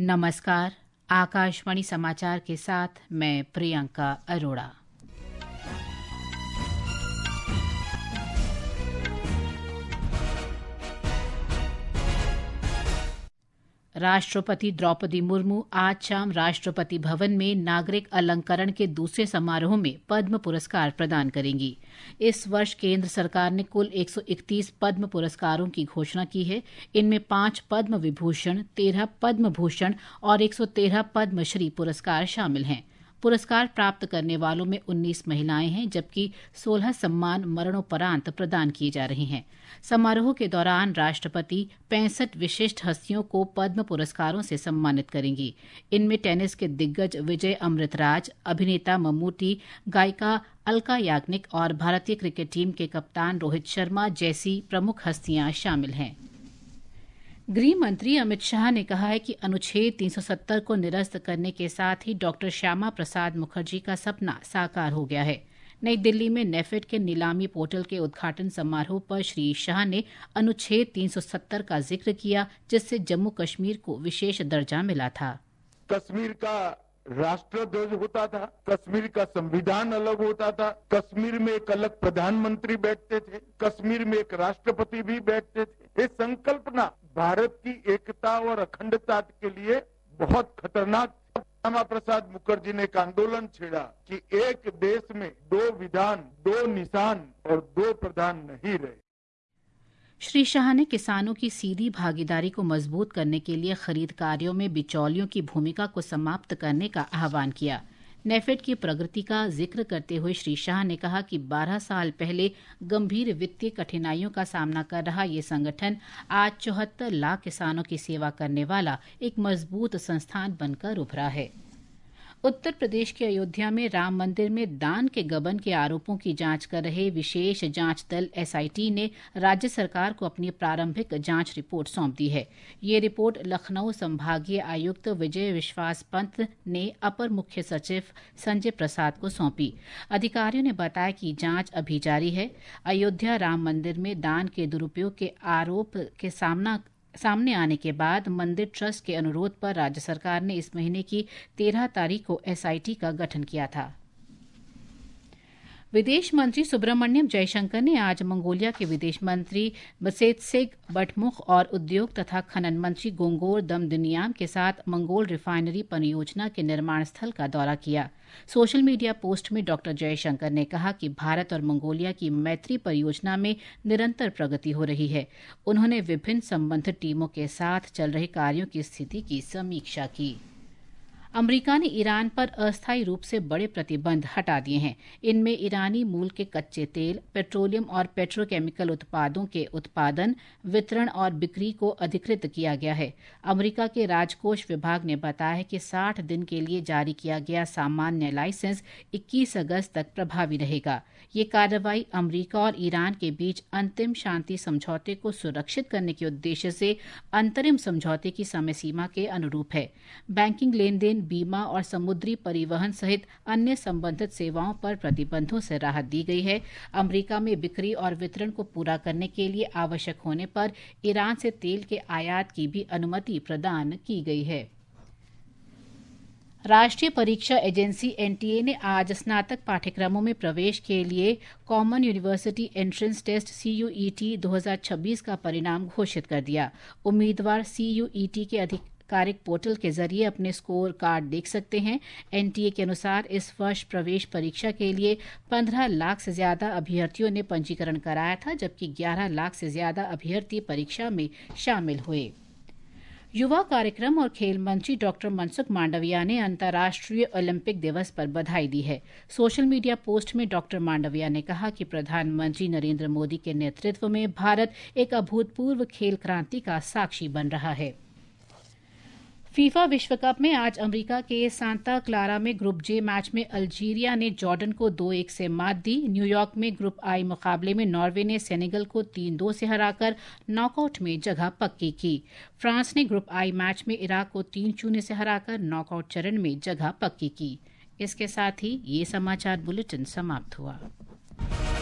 नमस्कार। आकाशवाणी समाचार के साथ मैं प्रियंका अरोड़ा। राष्ट्रपति द्रौपदी मुर्मू आज शाम राष्ट्रपति भवन में नागरिक अलंकरण के दूसरे समारोह में पद्म पुरस्कार प्रदान करेंगी। इस वर्ष केंद्र सरकार ने कुल 131 पद्म पुरस्कारों की घोषणा की है। इनमें 5 पद्म विभूषण, 13 पद्म भूषण और 113 पद्मश्री पुरस्कार शामिल हैं। पुरस्कार प्राप्त करने वालों में 19 महिलाएं हैं, जबकि 16 सम्मान मरणोपरांत प्रदान किए जा रहे हैं। समारोह के दौरान राष्ट्रपति 65 विशिष्ट हस्तियों को पद्म पुरस्कारों से सम्मानित करेंगी। इनमें टेनिस के दिग्गज विजय अमृतराज, अभिनेता मम्मूटी, गायिका अलका याग्निक और भारतीय क्रिकेट टीम के कप्तान रोहित शर्मा जैसी प्रमुख हस्तियां शामिल हैं। गृह मंत्री अमित शाह ने कहा है कि अनुच्छेद 370 को निरस्त करने के साथ ही डॉक्टर श्यामा प्रसाद मुखर्जी का सपना साकार हो गया है। नई दिल्ली में नेफेड के नीलामी पोर्टल के उद्घाटन समारोह पर श्री शाह ने अनुच्छेद 370 का जिक्र किया, जिससे जम्मू कश्मीर को विशेष दर्जा मिला था। कश्मीर का राष्ट्र ध्वज होता था, कश्मीर का संविधान अलग होता था, कश्मीर में एक अलग प्रधानमंत्री बैठते थे, कश्मीर में एक राष्ट्रपति भी बैठते थे। ये संकल्पना भारत की एकता और अखंडता के लिए बहुत खतरनाक। श्यामा प्रसाद मुखर्जी ने एक आंदोलन छेड़ा कि एक देश में 2 विधान, 2 निशान और 2 प्रधान नहीं रहे। श्री शाह ने किसानों की सीधी भागीदारी को मजबूत करने के लिए खरीद कार्यों में बिचौलियों की भूमिका को समाप्त करने का आह्वान किया। नेफेड की प्रगति का जिक्र करते हुए श्री शाह ने कहा कि 12 साल पहले गंभीर वित्तीय कठिनाइयों का सामना कर रहा ये संगठन आज 74 लाख किसानों की सेवा करने वाला एक मजबूत संस्थान बनकर उभरा है। उत्तर प्रदेश के अयोध्या में राम मंदिर में दान के गबन के आरोपों की जांच कर रहे विशेष जांच दल एसआईटी ने राज्य सरकार को अपनी प्रारंभिक जांच रिपोर्ट सौंप दी है। ये रिपोर्ट लखनऊ संभागीय आयुक्त विजय विश्वास पंत ने अपर मुख्य सचिव संजय प्रसाद को सौंपी। अधिकारियों ने बताया कि जांच अभी जारी है। अयोध्या राम मंदिर में दान के दुरुपयोग के आरोप के सामने आने के बाद मंदिर ट्रस्ट के अनुरोध पर राज्य सरकार ने इस महीने की 13 तारीख को एसआईटी का गठन किया था। विदेश मंत्री सुब्रमण्यम जयशंकर ने आज मंगोलिया के विदेश मंत्री बसेत्सेग बटमुख और उद्योग तथा खनन मंत्री गोंगोर दमदुनियाम के साथ मंगोल रिफाइनरी परियोजना के निर्माण स्थल का दौरा किया। सोशल मीडिया पोस्ट में डॉक्टर जयशंकर ने कहा कि भारत और मंगोलिया की मैत्री परियोजना में निरंतर प्रगति हो रही है। उन्होंने विभिन्न संबंधित टीमों के साथ चल रहे कार्यों की स्थिति की समीक्षा की। अमेरिका ने ईरान पर अस्थायी रूप से बड़े प्रतिबंध हटा दिए हैं। इनमें ईरानी मूल के कच्चे तेल, पेट्रोलियम और पेट्रोकेमिकल उत्पादों के उत्पादन, वितरण और बिक्री को अधिकृत किया गया है। अमेरिका के राजकोष विभाग ने बताया है कि 60 दिन के लिए जारी किया गया सामान्य लाइसेंस 21 अगस्त तक प्रभावी रहेगा। ये कार्रवाई अमेरिका और ईरान के बीच अंतिम शांति समझौते को सुरक्षित करने के उद्देश्य से अंतरिम समझौते की समय सीमा के अनुरूप है। बैंकिंग लेन देन, बीमा और समुद्री परिवहन सहित अन्य संबंधित सेवाओं पर प्रतिबंधों से राहत दी गई है। अमेरिका में बिक्री और वितरण को पूरा करने के लिए आवश्यक होने पर ईरान से तेल के आयात की भी अनुमति प्रदान की गई है। राष्ट्रीय परीक्षा एजेंसी एनटीए ने आज स्नातक पाठ्यक्रमों में प्रवेश के लिए common university entrance test CUET 2026 का परिणाम घोषित कर दिया। उम्मीदवार सीयूईटी के आधिकारिक पोर्टल के जरिए अपने स्कोर कार्ड देख सकते हैं। एनटीए के अनुसार इस वर्ष प्रवेश परीक्षा के लिए 15 लाख से ज्यादा अभ्यर्थियों ने पंजीकरण कराया था, जबकि 11 लाख से ज्यादा अभ्यर्थी परीक्षा में शामिल हुए। युवा कार्यक्रम और खेल मंत्री डॉक्टर मनसुख मांडविया ने अंतर्राष्ट्रीय ओलंपिक दिवस पर बधाई दी है। सोशल मीडिया पोस्ट में डॉक्टर मांडविया ने कहा कि प्रधानमंत्री नरेंद्र मोदी के नेतृत्व में भारत एक अभूतपूर्व खेल क्रांति का साक्षी बन रहा है। फीफा विश्व कप में आज अमेरिका के सांता क्लारा में ग्रुप जे मैच में अल्जीरिया ने जॉर्डन को 2-1 से मात दी। न्यूयॉर्क में ग्रुप आई मुकाबले में नॉर्वे ने सेनेगल को 3-2 से हराकर नॉकआउट में जगह पक्की की। फ्रांस ने ग्रुप आई मैच में इराक को 3-0 से हराकर नॉकआउट चरण में जगह पक्की की। इसके साथ ही ये समाचार बुलेटिन समाप्त हुआ।